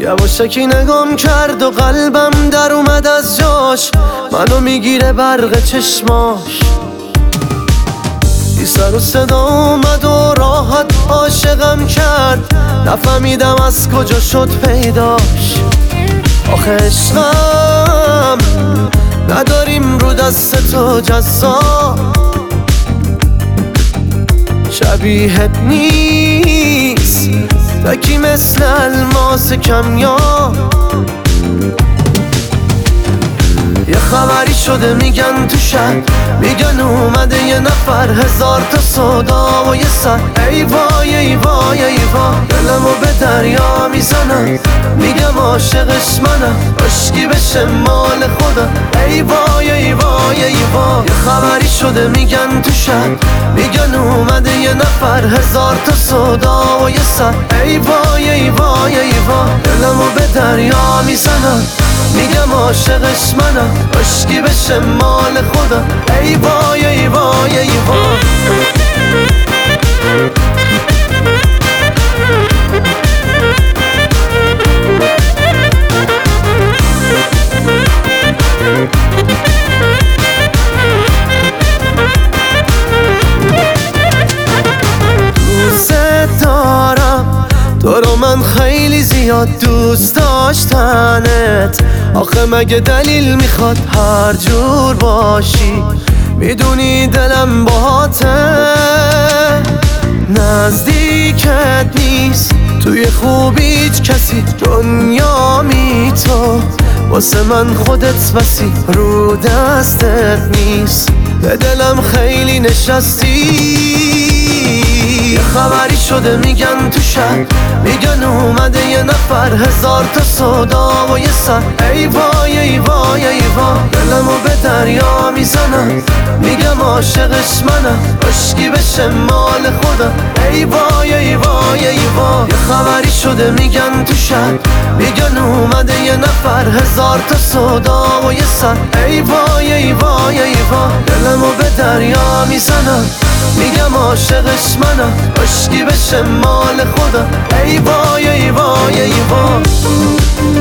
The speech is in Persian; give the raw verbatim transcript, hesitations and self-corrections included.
یواشکی نگام کرد و قلبم در اومد از جاش، منو میگیره برق چشماش. بی سر و صدا اومد و راحت عاشقم کرد، نفهمیدم از کجا شد پیداش. آخه عشقم نداریم رو دست تو جزا، شبیهت نیست تکی مثل الماس کمیاب. یه خبری شده میگن تو شهر، میگن اومده یه نفر، هزار تا صدا و یه سر. ای وای ای وای ای وای، دلمو به دریا میزنم، میگم عاشقش منم، عشقی بشه مال خودم. ای وای ای وای ای وای، یه خبری شده میگن تو شهر، میگن اومده یه نفر، هزار تا صدا و یه سر. ای وای ای وای ای وای، دلمو به دریا میزنم، میگم عاشقش منم، عشقی بشه مال خودم. ای وای ای وای ای وای. دوست دارم تو رو، من خیلی زیاد دوست داشتنت. آخه مگه دلیل میخواد هر جور باشی؟ میدونی دلم باهاته، نزدیکت نیست توی خوب هیچ کسی، دنیا می تو واسه من خودت بسی، رو دستت نیست، به دلم خیلی نشستی. یه خبری شده میگن تو شهر، میگن اومده یه نفر، هزار تا صدا و یه سر. ای وای ای وای ای وای، دلمو به دریا میزنم، میگم عاشقش منم، عشقی بشه مال خودم. ای وای ای وای ای وای، یه خبری شده میگن تو شهر، میگن اومده یه نفر، هزار تا صدا و یه سر. ای وای ای وای ای وای، دلمو به دریا میزنم، میگم عاشقش منم، عشقی بشه مال خودم. ای وای ای وای ای وای.